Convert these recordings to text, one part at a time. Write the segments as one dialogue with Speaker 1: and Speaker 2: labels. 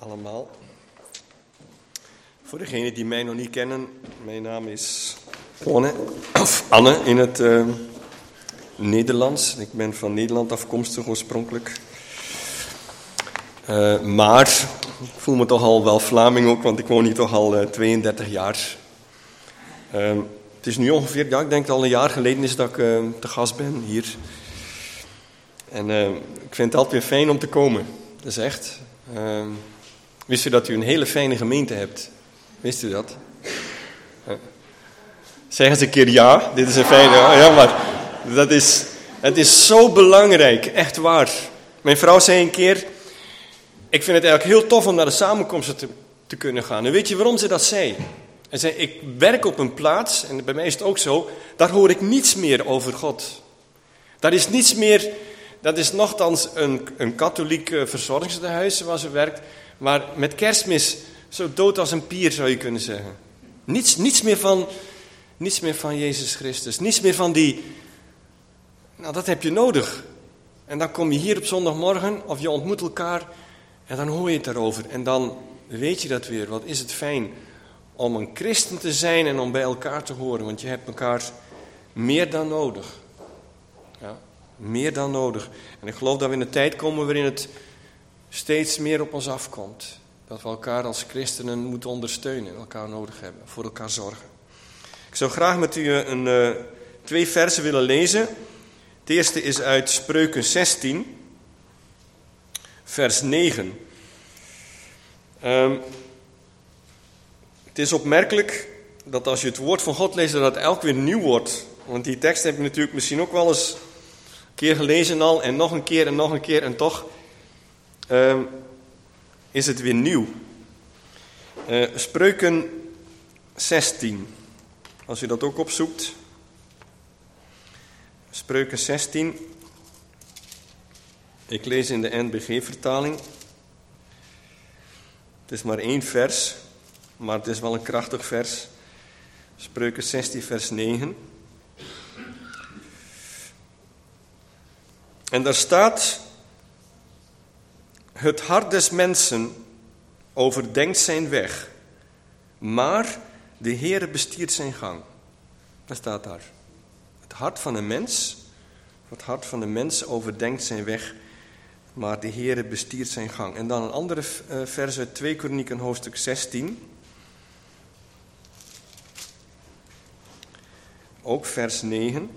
Speaker 1: allemaal. Voor degenen die mij nog niet kennen, mijn naam is Anne in het Nederlands. Ik ben van Nederland afkomstig oorspronkelijk. Maar ik voel me toch al wel Vlaming ook, want ik woon hier toch al 32 jaar. Het is nu ongeveer, ik denk al een jaar geleden is dat ik te gast ben hier. En ik vind het altijd weer fijn om te komen. Dat is echt. Wist u dat u een hele fijne gemeente hebt? Wist u dat? Zeg eens een keer ja, dit is een fijne... Ja, maar het is zo belangrijk, echt waar. Mijn vrouw zei een keer... Ik vind het eigenlijk heel tof om naar de samenkomsten te kunnen gaan. En weet je waarom ze dat zei? Hij zei, ik werk op een plaats, en bij mij is het ook zo... Daar hoor ik niets meer over God. Daar is niets meer... Dat is nochtans een katholiek verzorgingstehuis waar ze werkt... Maar met Kerstmis, zo dood als een pier zou je kunnen zeggen. Niets meer van Jezus Christus. Niets meer van die... Nou, dat heb je nodig. En dan kom je hier op zondagmorgen, of je ontmoet elkaar... En dan hoor je het daarover. En dan weet je dat weer. Wat is het fijn om een christen te zijn en om bij elkaar te horen. Want je hebt elkaar meer dan nodig. Ja, meer dan nodig. En ik geloof dat we in een tijd komen waarin het... steeds meer op ons afkomt. Dat we elkaar als christenen moeten ondersteunen. Elkaar nodig hebben. Voor elkaar zorgen. Ik zou graag met u 2 versen willen lezen. Het eerste is uit Spreuken 16. Vers 9. Het is opmerkelijk dat als je het woord van God leest, dat het elk weer nieuw wordt. Want die tekst heb je natuurlijk misschien ook wel eens een keer gelezen al. En nog een keer en nog een keer en toch... is het weer nieuw. Spreuken 16. Als u dat ook opzoekt. Spreuken 16. Ik lees in de NBG-vertaling. Het is maar 1 vers, maar het is wel een krachtig vers. Spreuken 16, vers 9. En daar staat... Het hart des mensen overdenkt zijn weg, maar de Heere bestiert zijn gang. Dat staat daar. Het hart van de mens overdenkt zijn weg, maar de Heere bestiert zijn gang. En dan een andere vers uit 2 Kronieken hoofdstuk 16. Ook vers 9.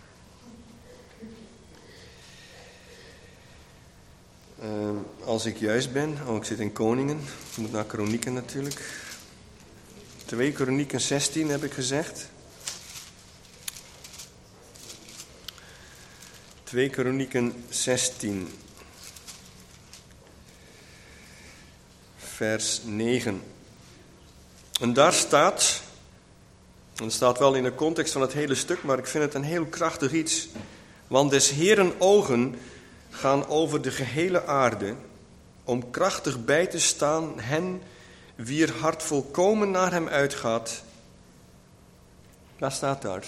Speaker 1: Als ik juist ben, ik zit in Koningen, ik moet naar Kronieken natuurlijk. 2 Kronieken 16 heb ik gezegd. 2 Kronieken 16, vers 9. En daar staat, en het staat wel in de context van het hele stuk, maar ik vind het een heel krachtig iets. Want des Heeren ogen gaan over de gehele aarde, om krachtig bij te staan hen wier hart volkomen naar hem uitgaat. Dat staat daar.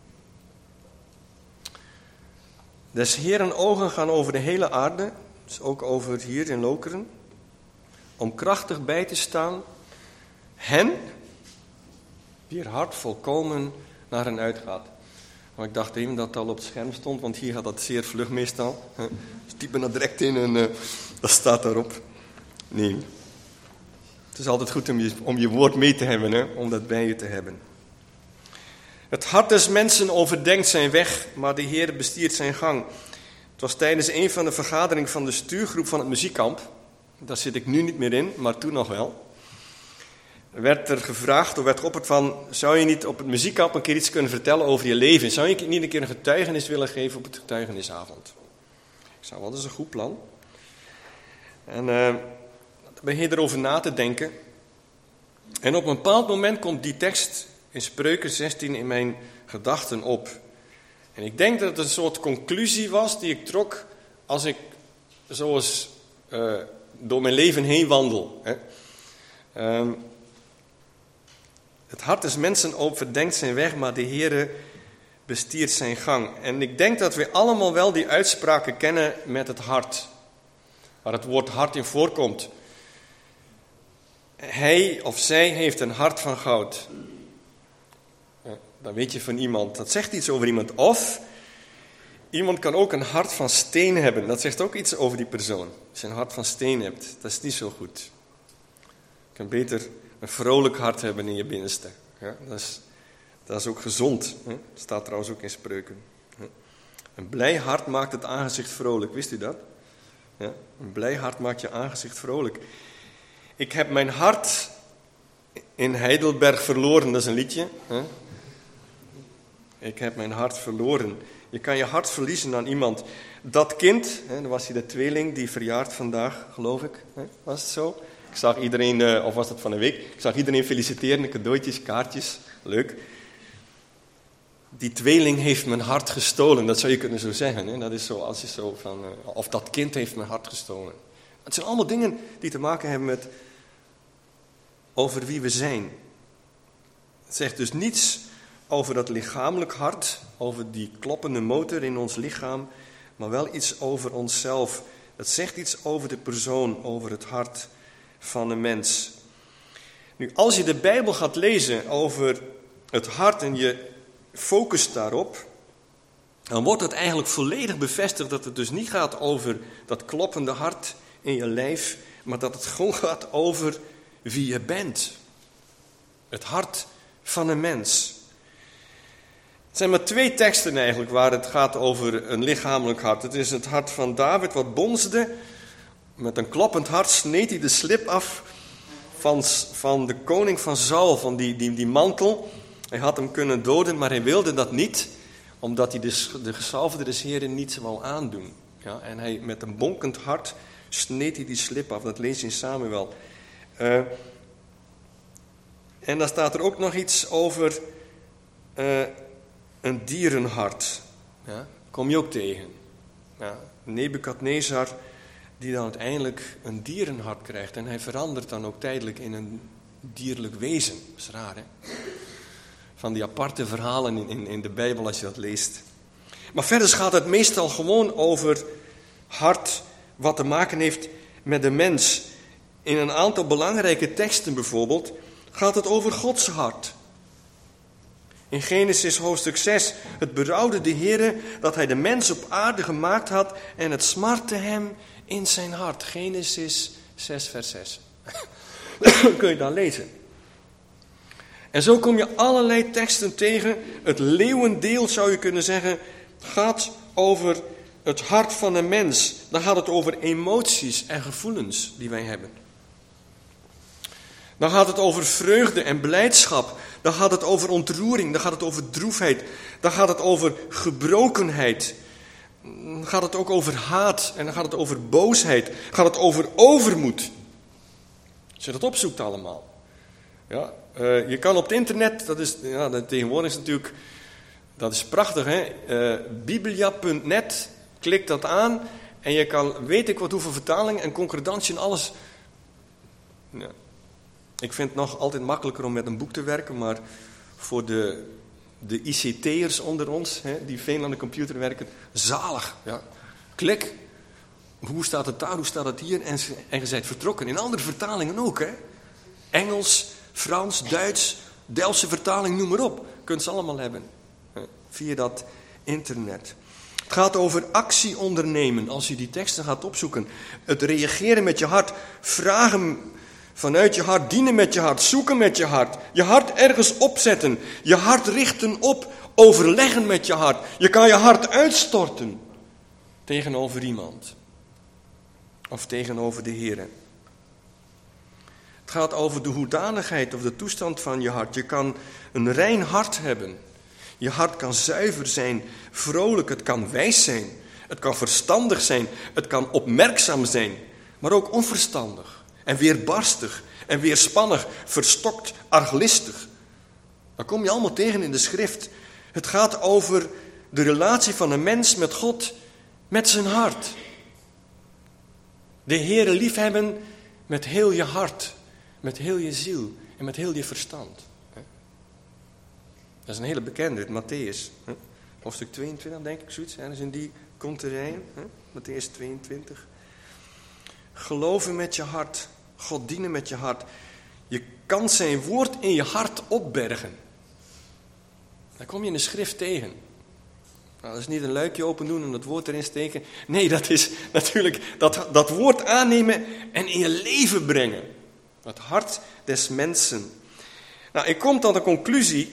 Speaker 1: Des Heeren ogen gaan over de hele aarde, dus ook over hier in Lokeren, om krachtig bij te staan hen wier hart volkomen naar hen uitgaat. Maar ik dacht even dat het al op het scherm stond, want hier gaat dat zeer vlug meestal. Dus typen dat direct in en dat staat daarop. Nee. Het is altijd goed om je woord mee te hebben, hè? Om dat bij je te hebben. Het hart des mensen overdenkt zijn weg, maar de Heer bestiert zijn gang. Het was tijdens een van de vergaderingen van de stuurgroep van het muziekkamp. Daar zit ik nu niet meer in, maar toen nog wel. Werd er gevraagd, of werd geopperd van... zou je niet op het muziekkamp een keer iets kunnen vertellen over je leven? Zou je niet een keer een getuigenis willen geven op het getuigenisavond? Ik zei, dat is een goed plan. En dan ben je erover na te denken. En op een bepaald moment komt die tekst in Spreuken 16 in mijn gedachten op. En ik denk dat het een soort conclusie was die ik trok als ik zoals door mijn leven heen wandel. Het hart des mensen overdenkt zijn weg, maar de Heere bestiert zijn gang. En ik denk dat we allemaal wel die uitspraken kennen met het hart. Waar het woord hart in voorkomt. hij of zij heeft een hart van goud. Dan weet je van iemand, dat zegt iets over iemand. Of iemand kan ook een hart van steen hebben. Dat zegt ook iets over die persoon. Als je een hart van steen hebt, dat is niet zo goed. Je kan beter een vrolijk hart hebben in je binnenste. Ja, dat is ook gezond. Hè? Dat staat trouwens ook in Spreuken. Een blij hart maakt het aangezicht vrolijk. Wist u dat? Ja? Een blij hart maakt je aangezicht vrolijk. Ik heb mijn hart in Heidelberg verloren. Dat is een liedje. Hè? Ik heb mijn hart verloren. Je kan je hart verliezen aan iemand. Dat kind, hè, dan was hij de tweeling die verjaart vandaag, geloof ik. Hè? Was het zo? Ik zag iedereen, of was dat van een week? Ik zag iedereen feliciteren, cadeautjes, kaartjes. Leuk. Die tweeling heeft mijn hart gestolen. Dat zou je kunnen zo zeggen. Hè? Dat is zo, als je zo van, of dat kind heeft mijn hart gestolen. Het zijn allemaal dingen die te maken hebben met over wie we zijn. Het zegt dus niets over dat lichamelijk hart, over die kloppende motor in ons lichaam, maar wel iets over onszelf. Het zegt iets over de persoon, over het hart van een mens. Nu, als je de Bijbel gaat lezen over het hart en je focust daarop, dan wordt het eigenlijk volledig bevestigd dat het dus niet gaat over dat kloppende hart in je lijf, maar dat het gewoon gaat over wie je bent. Het hart van een mens. Het zijn maar 2 teksten eigenlijk waar het gaat over een lichamelijk hart. Het is het hart van David wat bonsde. Met een kloppend hart sneed hij de slip af van de koning van Saul, van die mantel. Hij had hem kunnen doden, maar hij wilde dat niet, omdat hij de gezalfde des Heren niet wou aandoen. Ja, en hij met een bonkend hart sneed hij die slip af. Dat lees je in Samuel. En dan staat er ook nog iets over een dierenhart. Ja, kom je ook tegen. Ja, Nebukadnezar, die dan uiteindelijk een dierenhart krijgt. En hij verandert dan ook tijdelijk in een dierlijk wezen. Dat is raar, hè? Van die aparte verhalen in de Bijbel als je dat leest. Maar verder gaat het meestal gewoon over hart wat te maken heeft met de mens. In een aantal belangrijke teksten bijvoorbeeld gaat het over Gods hart. In Genesis hoofdstuk 6, het berouwde de Heere dat hij de mens op aarde gemaakt had en het smartte hem in zijn hart. Genesis 6 vers 6. Kun je dan lezen. En zo kom je allerlei teksten tegen. Het leeuwendeel zou je kunnen zeggen gaat over het hart van een mens. Dan gaat het over emoties en gevoelens die wij hebben. Dan gaat het over vreugde en blijdschap. Dan gaat het over ontroering. Dan gaat het over droefheid. Dan gaat het over gebrokenheid. Dan gaat het ook over haat. En dan gaat het over boosheid. Dan gaat het over overmoed. Als je dat opzoekt allemaal. Ja, je kan op het internet, tegenwoordig is natuurlijk, dat is prachtig, hè? Biblia.net, klik dat aan en je kan, weet ik wat, hoeveel vertalingen en concordantie en alles. Ja. Ik vind het nog altijd makkelijker om met een boek te werken, maar voor de ICT'ers onder ons, hè, die veel aan de computer werken, zalig. Ja. Klik, hoe staat het daar, hoe staat het hier en je bent vertrokken. In andere vertalingen ook, hè. Engels, Frans, Duits, Delftse vertaling, noem maar op. Je kunt ze allemaal hebben, hè, via dat internet. Het gaat over actie ondernemen, als je die teksten gaat opzoeken. Het reageren met je hart, vragen vanuit je hart, dienen met je hart, zoeken met je hart. Je hart ergens opzetten, je hart richten op, overleggen met je hart. Je kan je hart uitstorten tegenover iemand. Of tegenover de Heer. Het gaat over de hoedanigheid of de toestand van je hart. Je kan een rein hart hebben. Je hart kan zuiver zijn, vrolijk, het kan wijs zijn. Het kan verstandig zijn, het kan opmerkzaam zijn. Maar ook onverstandig en weerbarstig en weerspannig, verstokt, arglistig. Dat kom je allemaal tegen in de schrift. Het gaat over de relatie van een mens met God, met zijn hart. De Heere liefhebben met heel je hart, met heel je ziel en met heel je verstand. Dat is een hele bekende, Matthäus. Hoofdstuk 22, denk ik, zoiets. Ergens in die conterijen. Matthäus 22. Geloven met je hart, God dienen met je hart. Je kan zijn woord in je hart opbergen. Daar kom je in de schrift tegen. Nou, dat is niet een luikje open doen en dat woord erin steken. Nee, dat is natuurlijk dat woord aannemen en in je leven brengen. Het hart des mensen. Nou, ik kom tot de conclusie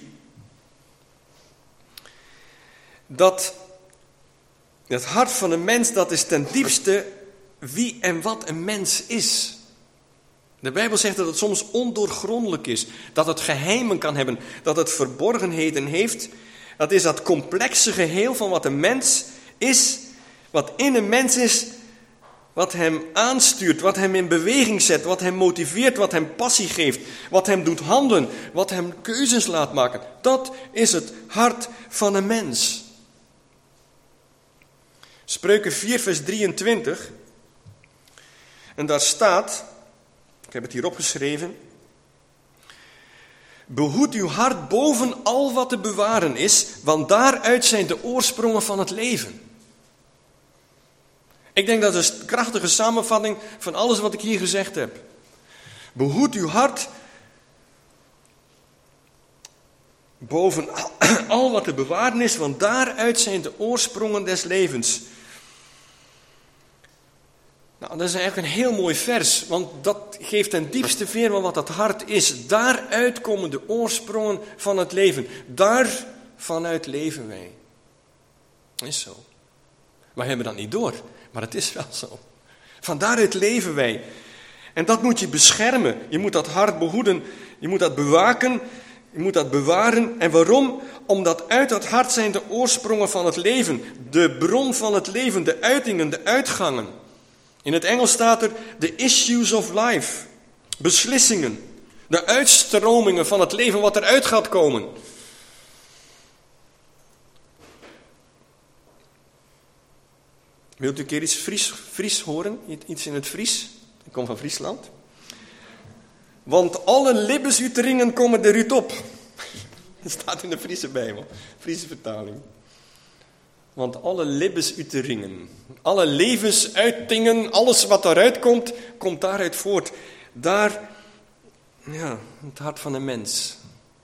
Speaker 1: dat het hart van een mens, dat is ten diepste wie en wat een mens is. De Bijbel zegt dat het soms ondoorgrondelijk is, dat het geheimen kan hebben, dat het verborgenheden heeft. Dat is dat complexe geheel van wat een mens is, wat in een mens is, wat hem aanstuurt, wat hem in beweging zet, wat hem motiveert, wat hem passie geeft, wat hem doet handelen, wat hem keuzes laat maken. Dat is het hart van een mens. Spreuken 4 vers 23. En daar staat, ik heb het hier opgeschreven: behoed uw hart boven al wat te bewaren is, want daaruit zijn de oorsprongen van het leven. Ik denk dat is een krachtige samenvatting van alles wat ik hier gezegd heb. Behoed uw hart boven al wat te bewaren is, want daaruit zijn de oorsprongen des levens. Nou, dat is eigenlijk een heel mooi vers, want dat geeft ten diepste veer van wat dat hart is. Daaruit komen de oorsprongen van het leven. Daar vanuit leven wij. Is zo. Wij hebben dat niet door, maar het is wel zo. Van daaruit leven wij. En dat moet je beschermen. Je moet dat hart behoeden. Je moet dat bewaken. Je moet dat bewaren. En waarom? Omdat uit dat hart zijn de oorsprongen van het leven. De bron van het leven, de uitingen, de uitgangen. In het Engels staat er the issues of life. Beslissingen. De uitstromingen van het leven wat eruit gaat komen. Wilt u een keer iets Fries horen? Iets in het Fries? Ik kom van Friesland. Want alle libbesuteringen komen eruit op. Dat staat in de Friese Bijbel. Friese vertaling. Want alle libbesuteringen, alle levensuitingen, alles wat daaruit komt, komt daaruit voort. Daar, ja, het hart van de mens.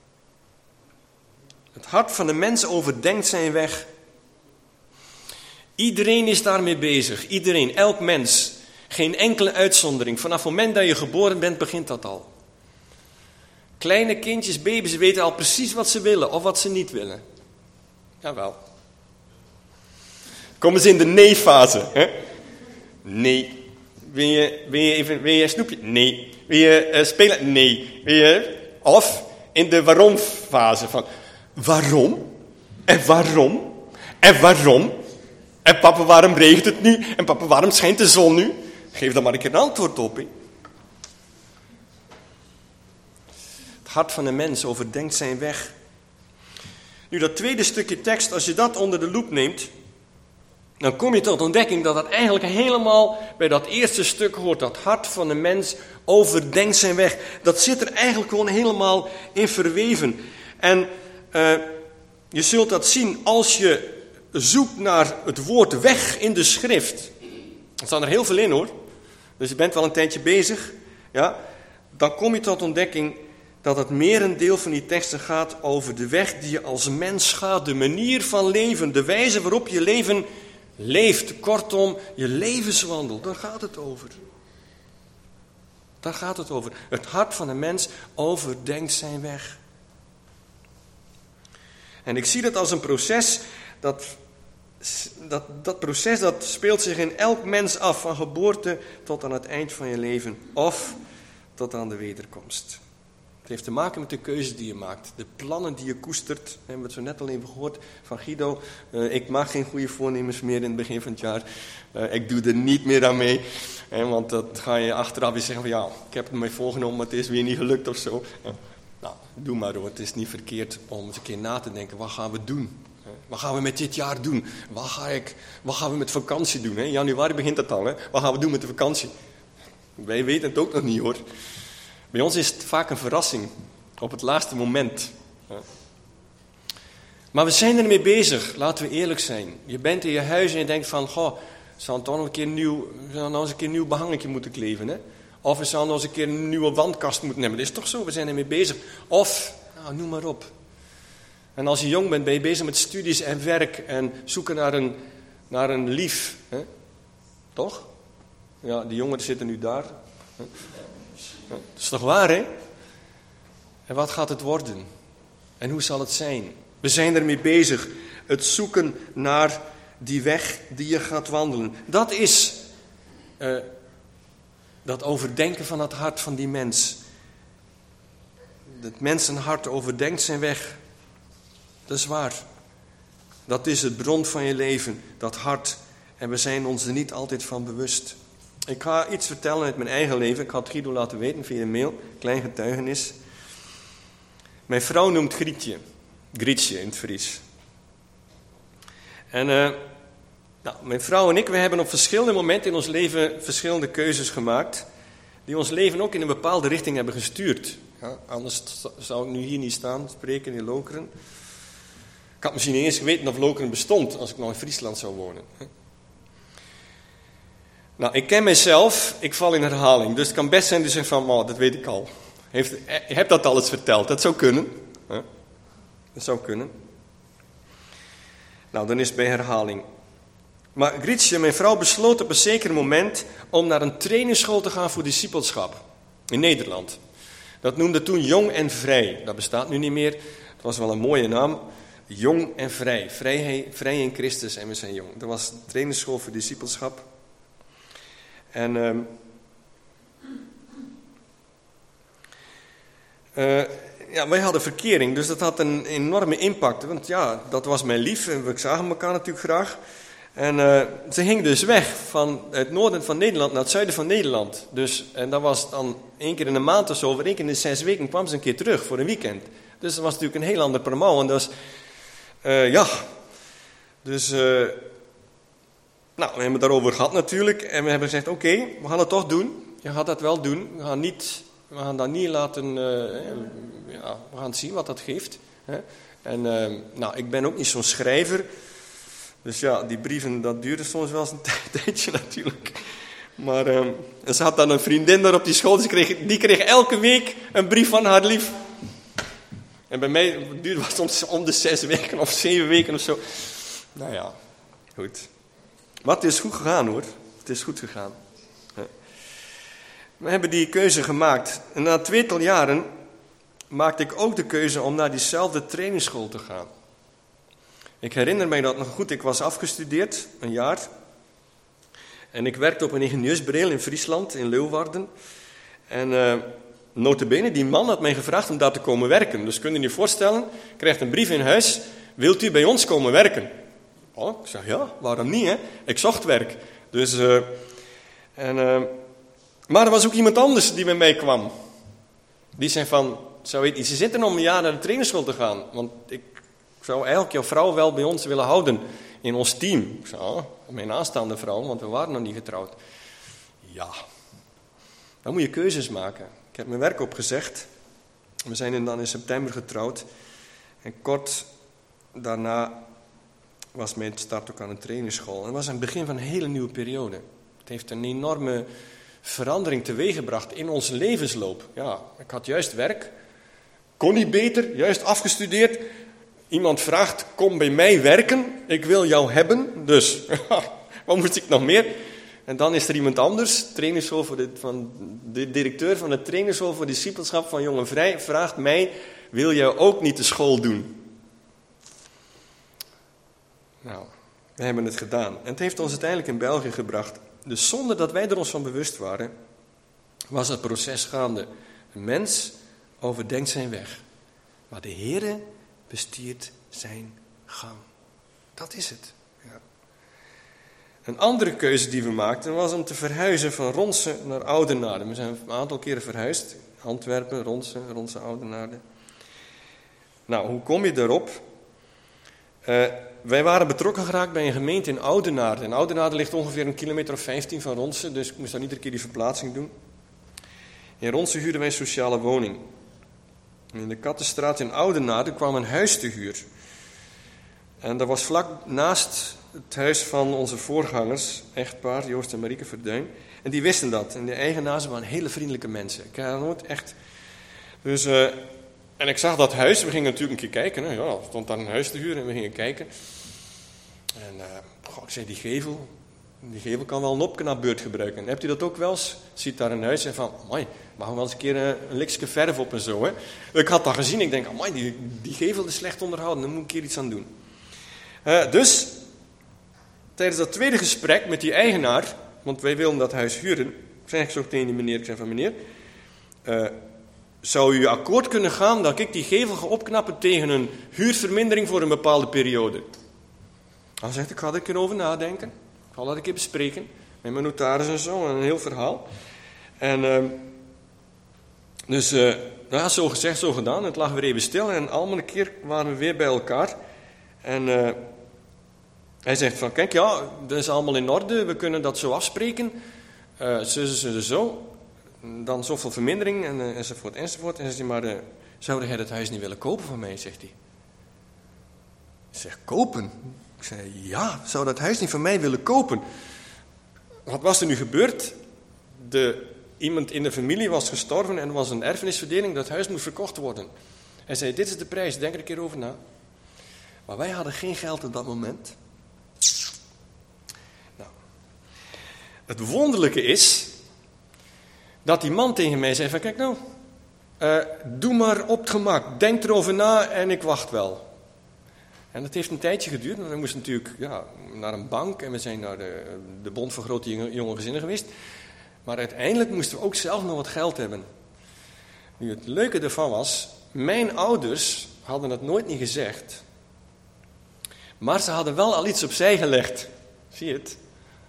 Speaker 1: Het hart van de mens overdenkt zijn weg. Iedereen is daarmee bezig. Iedereen, elk mens. Geen enkele uitzondering. Vanaf het moment dat je geboren bent, begint dat al. Kleine kindjes, baby's weten al precies wat ze willen of wat ze niet willen. Jawel. Komen ze in de nee-fase. Hè? Nee. Wil je een snoepje? Nee. Wil je spelen? Nee. Wil je... Of in de waarom-fase. Van waarom? En waarom? En waarom? En papa, waarom regent het nu? En papa, waarom schijnt de zon nu? Geef daar maar een keer een antwoord op. He. Het hart van de mens overdenkt zijn weg. Nu, dat tweede stukje tekst, als je dat onder de loep neemt, dan kom je tot ontdekking dat dat eigenlijk helemaal bij dat eerste stuk hoort. Dat hart van de mens overdenkt zijn weg. Dat zit er eigenlijk gewoon helemaal in verweven. En je zult dat zien als je zoekt naar het woord weg in de schrift. Er staan er heel veel in hoor. Dus je bent wel een tijdje bezig. Ja? Dan kom je tot ontdekking dat het merendeel van die teksten gaat over de weg die je als mens gaat. De manier van leven, de wijze waarop je leven leeft. Kortom, je levenswandel. Daar gaat het over. Daar gaat het over. Het hart van een mens overdenkt zijn weg. En ik zie dat als een proces. Dat proces dat speelt zich in elk mens af. Van geboorte tot aan het eind van je leven. Of tot aan de wederkomst. Het heeft te maken met de keuzes die je maakt. De plannen die je koestert. We hebben het zo net al even gehoord van Guido. Ik maak geen goede voornemens meer in het begin van het jaar. Ik doe er niet meer aan mee. Want dat ga je achteraf weer zeggen van ja, ik heb het mij voorgenomen, maar het is weer niet gelukt of zo. Nou, doe maar hoor. Het is niet verkeerd om eens een keer na te denken. Wat gaan we doen? Wat gaan we met dit jaar doen? Wat gaan we met vakantie doen? In januari begint dat al. Wat gaan we doen met de vakantie? Wij weten het ook nog niet hoor. Bij ons is het vaak een verrassing. Op het laatste moment. Maar we zijn ermee bezig. Laten we eerlijk zijn. Je bent in je huis en je denkt van... Goh, zou nou eens een keer nieuw behangetje moeten kleven. Hè? Of we zouden nog eens een keer een nieuwe wandkast moeten hebben. Dat is toch zo, we zijn ermee bezig. Of, nou, noem maar op. En als je jong bent, ben je bezig met studies en werk en zoeken naar een lief. Hè? Toch? Ja, die jongeren zitten nu daar. Hè? Ja, dat is toch waar, hè? En wat gaat het worden? En hoe zal het zijn? We zijn ermee bezig. Het zoeken naar die weg die je gaat wandelen. Dat is dat overdenken van het hart van die mens. Het mensenhart overdenkt zijn weg. Dat is waar. Dat is het bron van je leven, dat hart. En we zijn ons er niet altijd van bewust. Ik ga iets vertellen uit mijn eigen leven. Ik had Guido laten weten via een mail. Klein getuigenis. Mijn vrouw noemt Grietje. Grietje in het Fries. En mijn vrouw en ik, we hebben op verschillende momenten in ons leven verschillende keuzes gemaakt. Die ons leven ook in een bepaalde richting hebben gestuurd. Ja, anders zou ik nu hier niet staan, spreken in Lokeren. Ik had misschien niet eens geweten of Lokeren bestond als ik nog in Friesland zou wonen. Nou, ik ken mijzelf, ik val in herhaling. Dus het kan best zijn dat je zegt van, dat weet ik al. Je hebt dat al eens verteld, dat zou kunnen. Dat zou kunnen. Nou, dan is het bij herhaling. Maar Grietje, mijn vrouw, besloot op een zeker moment om naar een trainingsschool te gaan voor discipelschap. In Nederland. Dat noemde toen Jong en Vrij. Dat bestaat nu niet meer. Het was wel een mooie naam. Jong en Vrij. Vrij in Christus en we zijn jong. Dat was een trainingsschool voor discipelschap. En wij hadden verkering, dus dat had een enorme impact. Want ja, dat was mijn lief en we zagen elkaar natuurlijk graag. En ze ging dus weg van het noorden van Nederland naar het zuiden van Nederland. En dat was dan 1 keer in een maand of zo, of 1 keer in de 6 weken kwam ze een keer terug voor een weekend. Dus dat was natuurlijk een heel ander permau. En dat was, Dus, we hebben het daarover gehad natuurlijk. En we hebben gezegd, oké, we gaan het toch doen. Je gaat dat wel doen. We gaan dat niet laten, we gaan zien wat dat geeft. Hè. En ik ben ook niet zo'n schrijver. Dus ja, die brieven, dat duurde soms wel eens een tijdje natuurlijk. Maar ze had dan een vriendin daar op die school. Dus die kreeg elke week een brief van haar lief. En bij mij duurde het soms om de 6 weken of 7 weken of zo. Nou ja, goed. Maar het is goed gegaan hoor. Het is goed gegaan. We hebben die keuze gemaakt. En na 2 jaren maakte ik ook de keuze om naar diezelfde trainingsschool te gaan. Ik herinner mij dat nog goed. Ik was afgestudeerd, een jaar. En ik werkte op een ingenieursbureau in Friesland, in Leeuwarden. En nota bene, die man had mij gevraagd om daar te komen werken. Dus kun je je voorstellen, krijgt een brief in huis. Wilt u bij ons komen werken? Oh, ik zeg ja, waarom niet? Hè? Ik zocht werk. Dus, maar er was ook iemand anders die bij mij kwam. Die zei van, ze zitten om een jaar naar de trainerschool te gaan. Want ik zou eigenlijk jouw vrouw wel bij ons willen houden. In ons team. Ik zei, mijn aanstaande vrouw, want we waren nog niet getrouwd. Ja, dan moet je keuzes maken. Ik heb mijn werk opgezegd. We zijn dan in september getrouwd. En kort daarna was mijn start ook aan een trainingsschool. En dat was het begin van een hele nieuwe periode. Het heeft een enorme verandering teweeggebracht in onze levensloop. Ja, ik had juist werk. Kon niet beter, juist afgestudeerd. Iemand vraagt, kom bij mij werken. Ik wil jou hebben. Dus, wat moest ik nog meer? En dan is er iemand anders, de directeur van de trainingsschool voor discipelschap van Jong en Vrij, vraagt mij, wil jij ook niet de school doen? Nou, we hebben het gedaan. En het heeft ons uiteindelijk in België gebracht. Dus zonder dat wij er ons van bewust waren, was het proces gaande. Een mens overdenkt zijn weg. Maar de Heere bestiert zijn gang. Dat is het. Ja. Een andere keuze die we maakten was om te verhuizen van Ronse naar Oudenaarde. We zijn een aantal keren verhuisd. Antwerpen, Ronse, Oudenaarde. Nou, hoe kom je daarop? Wij waren betrokken geraakt bij een gemeente in Oudenaarde. En Oudenaarde ligt ongeveer 1 kilometer of 15 van Ronse, dus ik moest dan iedere keer die verplaatsing doen. In Ronse huurden wij een sociale woning. In de Kattenstraat in Oudenaarde kwam een huis te huur. En dat was vlak naast het huis van onze voorgangers, echtpaar Joost en Marieke Verduin. En die wisten dat. En de eigenaars waren hele vriendelijke mensen. Ik had nooit echt... Dus, en ik zag dat huis. We gingen natuurlijk een keer kijken. Hè. Ja, er stond daar een huis te huren en we gingen kijken. En ik zei, die gevel kan wel een opknapbeurt gebruiken. En hebt u dat ook wel eens? Ziet daar een huis en van, amai, mag wel eens een keer een likske verf op en zo. Hè? Ik had dat gezien, ik denk, amai, die gevel is slecht onderhouden, daar moet ik een keer iets aan doen. Dus, tijdens dat tweede gesprek met die eigenaar, want wij wilden dat huis huren, zei ik zo tegen die meneer, ik zei van meneer, zou u akkoord kunnen gaan dat ik die gevel ga opknappen tegen een huurvermindering voor een bepaalde periode? Hij zegt, ik ga er een keer over nadenken. Ik ga dat een keer bespreken. Met mijn notaris en zo. Een heel verhaal. En dus, zo gezegd, zo gedaan. Het lag weer even stil. En allemaal een keer waren we weer bij elkaar. En hij zegt van, kijk, ja, dat is allemaal in orde. We kunnen dat zo afspreken. Zo. Dan zoveel vermindering enzovoort. En hij zegt, maar zou jij dat huis niet willen kopen van mij, zegt hij. Ik zeg, kopen? Ik zei, ja, zou dat huis niet van mij willen kopen? Wat was er nu gebeurd? Iemand in de familie was gestorven en er was een erfenisverdeling, dat huis moest verkocht worden. Hij zei, dit is de prijs, denk er een keer over na. Maar wij hadden geen geld op dat moment. Nou, het wonderlijke is dat die man tegen mij zei van, kijk nou, doe maar op het gemak, denk erover na en ik wacht wel. En dat heeft een tijdje geduurd, want we moesten natuurlijk naar een bank en we zijn naar de Bond voor Grote Jonge Gezinnen geweest. Maar uiteindelijk moesten we ook zelf nog wat geld hebben. Nu, het leuke ervan was, mijn ouders hadden het nooit niet gezegd, maar ze hadden wel al iets opzij gelegd. Zie je het?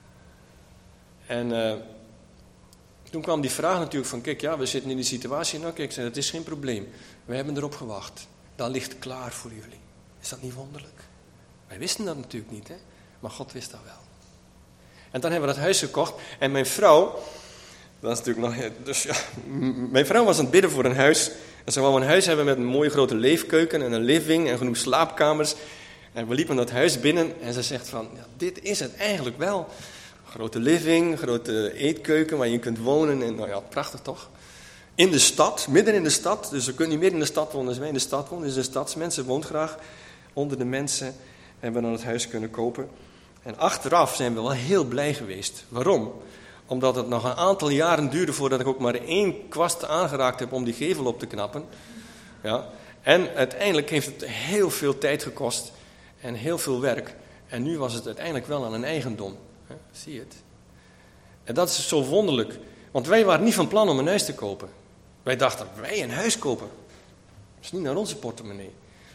Speaker 1: En toen kwam die vraag natuurlijk van, kijk, ja, we zitten in die situatie. Nou, kijk, ik zei, dat is geen probleem. We hebben erop gewacht. Dat ligt klaar voor jullie. Is dat niet wonderlijk? Wij wisten dat natuurlijk niet, hè? Maar God wist dat wel. En dan hebben we dat huis gekocht. En mijn vrouw, dat is natuurlijk nog... Dus ja, mijn vrouw was aan het bidden voor een huis. En ze wou een huis hebben met een mooie grote leefkeuken en een living en genoeg slaapkamers. En we liepen dat huis binnen en ze zegt van, ja, dit is het eigenlijk wel. Grote living, grote eetkeuken waar je kunt wonen. En nou ja, prachtig toch? In de stad, midden in de stad. Dus we kunnen niet midden in de stad wonen als wij in de stad wonen. Dus de stadsmensen woont graag onder de mensen. Hebben we dan het huis kunnen kopen. En achteraf zijn we wel heel blij geweest. Waarom? Omdat het nog een aantal jaren duurde voordat ik ook maar 1 kwast aangeraakt heb om die gevel op te knappen. Ja. En uiteindelijk heeft het heel veel tijd gekost. En heel veel werk. En nu was het uiteindelijk wel aan een eigendom. Zie je het? En dat is zo wonderlijk. Want wij waren niet van plan om een huis te kopen. Wij dachten, wij een huis kopen. Dat is niet naar onze portemonnee.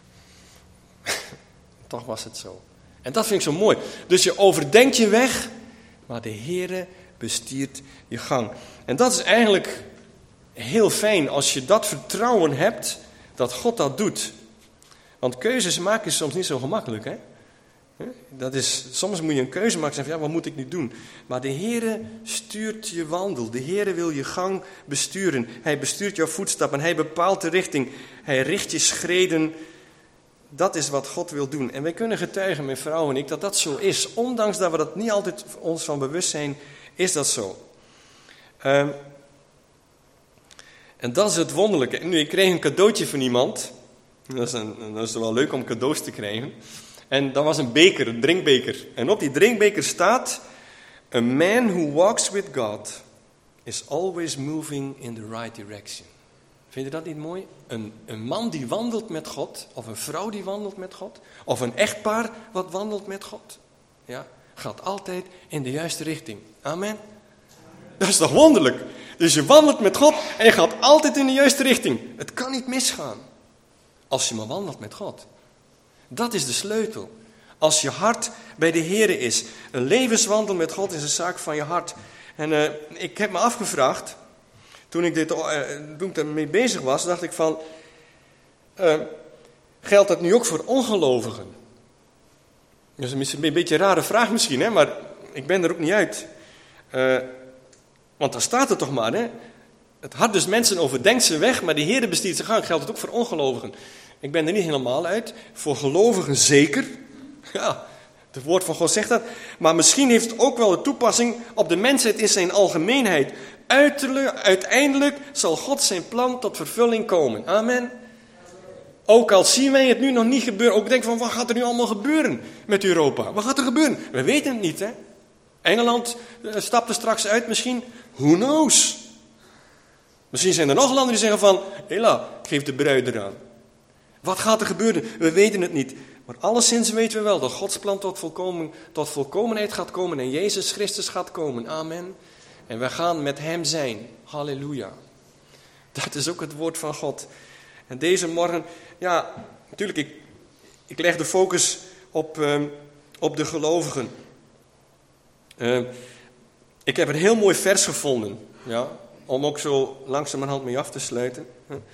Speaker 1: Toch was het zo. En dat vind ik zo mooi. Dus je overdenkt je weg, maar de Heere bestiert je gang. En dat is eigenlijk heel fijn als je dat vertrouwen hebt, dat God dat doet. Want keuzes maken is soms niet zo gemakkelijk, hè? Soms moet je een keuze maken en zeggen, ja, wat moet ik nu doen? Maar de Heere stuurt je wandel. De Heere wil je gang besturen. Hij bestuurt jouw voetstappen. Hij bepaalt de richting. Hij richt je schreden. Dat is wat God wil doen. En wij kunnen getuigen, mijn vrouw en ik, dat dat zo is. Ondanks dat we dat niet altijd ons van bewust zijn, is dat zo. En dat is het wonderlijke. En nu, ik kreeg een cadeautje van iemand. Dat is wel leuk om cadeaus te krijgen. En dat was een beker, een drinkbeker. En op die drinkbeker staat: A man who walks with God is always moving in the right direction. Vind je dat niet mooi? Een man die wandelt met God, of een vrouw die wandelt met God, of een echtpaar wat wandelt met God, ja, gaat altijd in de juiste richting. Amen. Dat is toch wonderlijk? Dus je wandelt met God en je gaat altijd in de juiste richting. Het kan niet misgaan. Als je maar wandelt met God. Dat is de sleutel. Als je hart bij de Heere is. Een levenswandel met God is een zaak van je hart. En ik heb me afgevraagd, toen ik ermee bezig was, dacht ik van, geldt dat nu ook voor ongelovigen? Dat is een beetje een rare vraag misschien, hè? Maar ik ben er ook niet uit. Want daar staat het toch maar, hè? Het hart dus mensen overdenkt zijn weg, maar de Heere bestiert zijn gang. Geldt het ook voor ongelovigen? Ik ben er niet helemaal uit. Voor gelovigen zeker. Ja, Het woord van God zegt dat. Maar misschien heeft het ook wel een toepassing op de mensheid in zijn algemeenheid. Uiteindelijk zal God zijn plan tot vervulling komen. Amen. Ook al zien wij het nu nog niet gebeuren. Ook denken van, wat gaat er nu allemaal gebeuren met Europa? Wat gaat er gebeuren? We weten het niet, hè. Engeland stapt er straks uit misschien. Who knows? Misschien zijn er nog landen die zeggen van, hela, geef de bruid eraan. Wat gaat er gebeuren? We weten het niet. Maar alleszins weten we wel dat Gods plan tot volkomenheid gaat komen. En Jezus Christus gaat komen. Amen. En we gaan met hem zijn. Halleluja. Dat is ook het woord van God. En deze morgen, ja, natuurlijk, ik leg de focus op de gelovigen. Ik heb een heel mooi vers gevonden. Ja, om ook zo langzamerhand mee af te sluiten.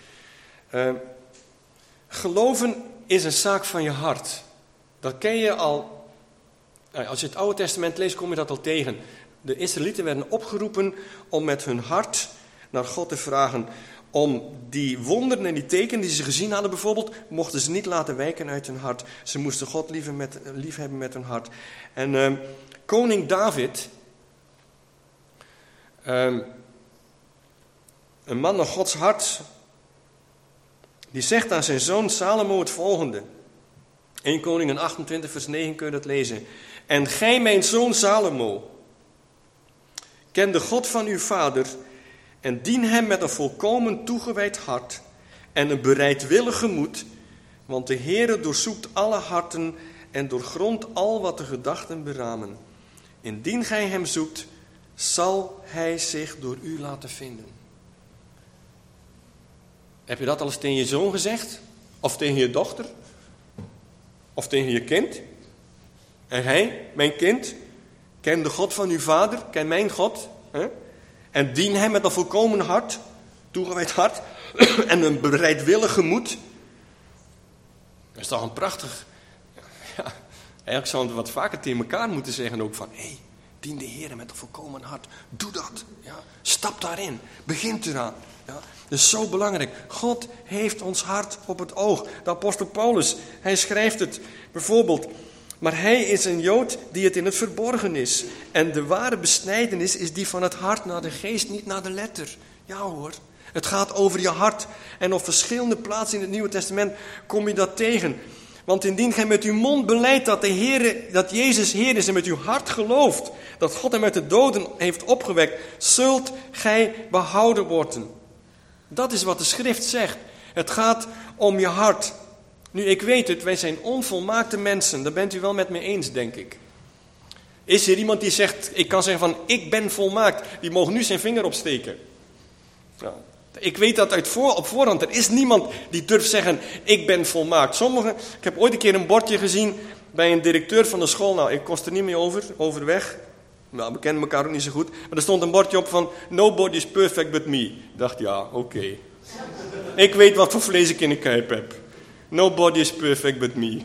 Speaker 1: Geloven is een zaak van je hart. Dat ken je al. Als je het Oude Testament leest, kom je dat al tegen. De Israëlieten werden opgeroepen om met hun hart naar God te vragen. Om die wonderen en die tekenen die ze gezien hadden bijvoorbeeld, mochten ze niet laten wijken uit hun hart. Ze moesten God liefhebben met hun hart. En koning David, een man naar Gods hart, die zegt aan zijn zoon Salomo het volgende. 1 Koningen 28 vers 9 kun je dat lezen. En gij, mijn zoon Salomo, ken de God van uw vader en dien hem met een volkomen toegewijd hart en een bereidwillig gemoed, want de Heere doorzoekt alle harten en doorgrondt al wat de gedachten beramen. Indien gij hem zoekt, zal hij zich door u laten vinden. Heb je dat al eens tegen je zoon gezegd? Of tegen je dochter? Of tegen je kind? En hij, mijn kind, ken de God van uw vader, ken mijn God. Hè? En dien hem met een volkomen hart, toegewijd hart, en een bereidwillig gemoed. Dat is toch een prachtig. Ja, eigenlijk zouden we wat vaker tegen elkaar moeten zeggen ook van, hé, dien de Heer met een volkomen hart. Doe dat. Ja, stap daarin. Begint eraan. Ja, dat is zo belangrijk. God heeft ons hart op het oog. De apostel Paulus, hij schrijft het bijvoorbeeld. Maar hij is een Jood die het in het verborgen is. En de ware besnijdenis is die van het hart naar de geest, niet naar de letter. Ja hoor, het gaat over je hart. En op verschillende plaatsen in het Nieuwe Testament kom je dat tegen. Want indien gij met uw mond belijdt dat Jezus Heer is en met uw hart gelooft dat God hem uit de doden heeft opgewekt, zult gij behouden worden. Dat is wat de schrift zegt. Het gaat om je hart. Nu, ik weet het, wij zijn onvolmaakte mensen. Daar bent u wel met me eens, denk ik. Is er iemand die zegt, ik kan zeggen van, ik ben volmaakt. Die mogen nu zijn vinger opsteken. Ja. Ik weet dat op voorhand, er is niemand die durft zeggen, ik ben volmaakt. Sommigen, ik heb ooit een keer een bordje gezien bij een directeur van de school. Nou, ik kost er niet mee overweg. Nou, we kennen elkaar ook niet zo goed. Maar er stond een bordje op van, nobody is perfect but me. Ik dacht, ja, oké. Ik weet wat voor vlees ik in de kuip heb. Nobody is perfect but me.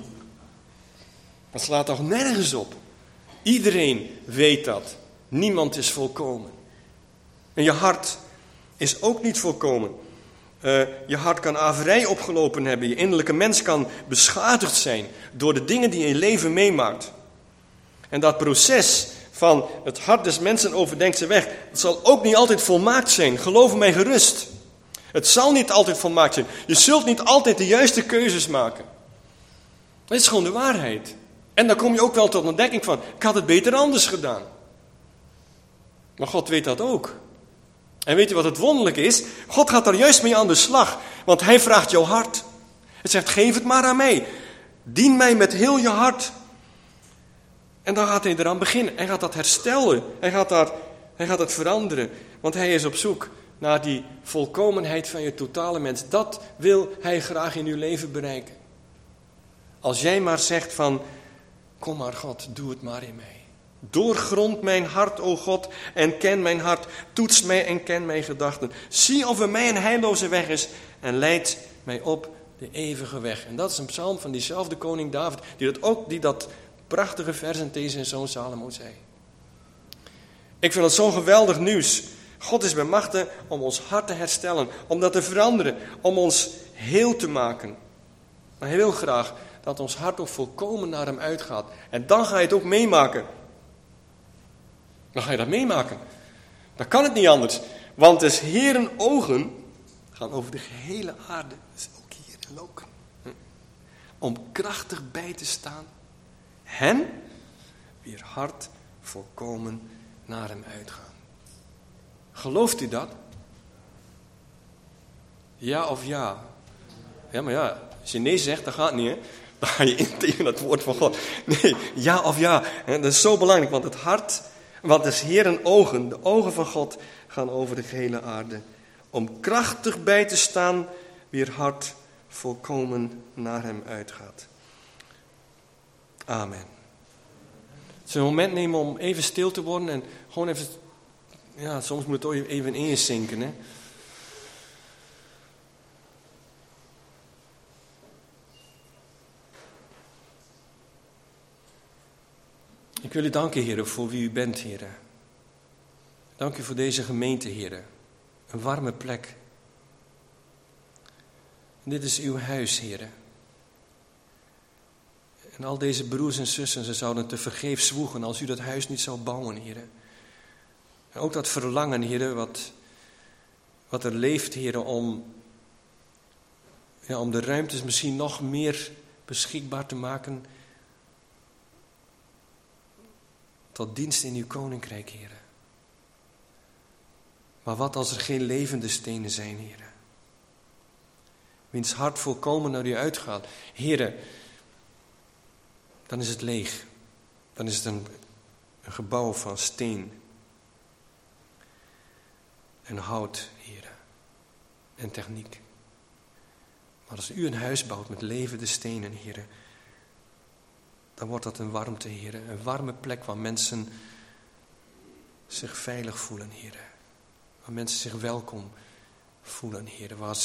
Speaker 1: Dat slaat toch nergens op. Iedereen weet dat. Niemand is volkomen. En je hart is ook niet volkomen. Je hart kan averij opgelopen hebben. Je innerlijke mens kan beschadigd zijn door de dingen die je leven meemaakt. En dat proces van het hart des mensen overdenkt zijn weg, het zal ook niet altijd volmaakt zijn. Geloof mij gerust. Het zal niet altijd volmaakt zijn. Je zult niet altijd de juiste keuzes maken. Dat is gewoon de waarheid. En dan kom je ook wel tot ontdekking van, ik had het beter anders gedaan. Maar God weet dat ook. En weet je wat het wonderlijke is? God gaat daar juist mee aan de slag. Want hij vraagt jouw hart. Hij zegt, geef het maar aan mij. Dien mij met heel je hart. En dan gaat hij eraan beginnen. Hij gaat dat herstellen. Hij gaat het veranderen. Want hij is op zoek naar die volkomenheid van je totale mens. Dat wil hij graag in uw leven bereiken. Als jij maar zegt van, kom maar God, doe het maar in mij. Doorgrond mijn hart, o God, en ken mijn hart. Toets mij en ken mijn gedachten. Zie of er mij een heilloze weg is en leid mij op de eeuwige weg. En dat is een psalm van diezelfde koning David, die dat prachtige vers tegen zijn zoon Salomo zei. Ik vind het zo'n geweldig nieuws. God is bij machte om ons hart te herstellen, om dat te veranderen, om ons heel te maken. Maar hij wil graag dat ons hart ook volkomen naar hem uitgaat. En dan ga je het ook meemaken. Dan ga je dat meemaken. Dan kan het niet anders. Want des Heeren ogen gaan over de gehele aarde. Dus ook hier in Lokeren. Om krachtig bij te staan. Hen, wier hart volkomen naar hem uitgaan. Gelooft u dat? Ja of ja? Ja, maar ja, als je nee zegt, dan gaat het niet, hè? Dan ga je in tegen het woord van God. Nee, ja of ja. Dat is zo belangrijk, want het hart, want des Heeren ogen, de ogen van God, gaan over de gehele aarde. Om krachtig bij te staan, wier hart volkomen naar hem uitgaat. Amen. Het is een moment nemen om even stil te worden en gewoon even, ja, soms moet het ook even inzinken, hè. Ik wil u danken, Heer, voor wie u bent, Heer. Dank u voor deze gemeente, Heer. Een warme plek. En dit is uw huis, Heer. En al deze broers en zussen, ze zouden te vergeefs zwoegen als u dat huis niet zou bouwen, Heer. En ook dat verlangen, Heer, wat er leeft, Heer, om de ruimtes misschien nog meer beschikbaar te maken tot dienst in uw koninkrijk, Heer. Maar wat als er geen levende stenen zijn, Heer? Wiens hart volkomen naar u uitgaat. Heer, dan is het leeg. Dan is het een gebouw van steen en hout, Heer, en techniek. Maar als u een huis bouwt met levende stenen, Heer, dan wordt dat een warmte, Heer. Een warme plek waar mensen zich veilig voelen, Heer. Waar mensen zich welkom voelen, Heer. Waar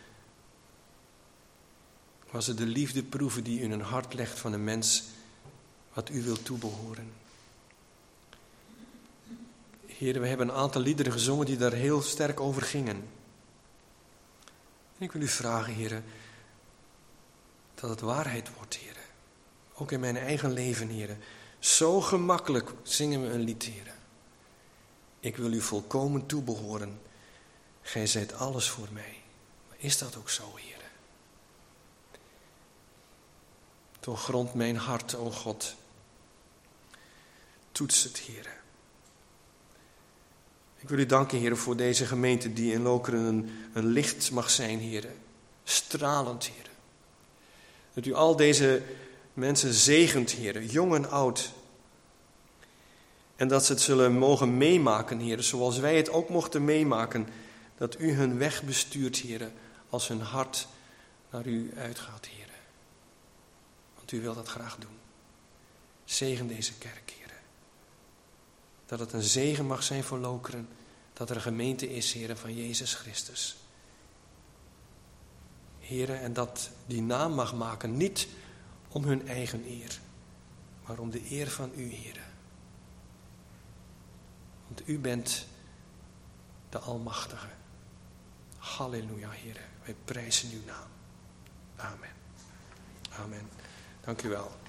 Speaker 1: ze de liefde proeven die in hun hart legt van een mens wat u wilt toebehoren. Heer, we hebben een aantal liederen gezongen die daar heel sterk over gingen. En ik wil u vragen, Heer, dat het waarheid wordt, Heer. Ook in mijn eigen leven, Heer. Zo gemakkelijk zingen we een lied, Heer. Ik wil u volkomen toebehoren. Gij zijt alles voor mij. Maar is dat ook zo, Heer? Doorgrond mijn hart, o God. Toets het, Heer. Ik wil u danken, Heer, voor deze gemeente die in Lokeren een licht mag zijn, Heer. Stralend, Heer. Dat u al deze mensen zegent, Heer, jong en oud. En dat ze het zullen mogen meemaken, Heer, zoals wij het ook mochten meemaken. Dat u hun weg bestuurt, Heer, als hun hart naar u uitgaat, Heer. Want u wilt dat graag doen. Zegen deze kerk, Heer. Dat het een zegen mag zijn voor Lokeren. Dat er een gemeente is, Heer, van Jezus Christus. Heer, en dat die naam mag maken, niet om hun eigen eer, maar om de eer van u, Heer. Want u bent de Almachtige. Halleluja, Heer. Wij prijzen uw naam. Amen. Amen. Dank u wel.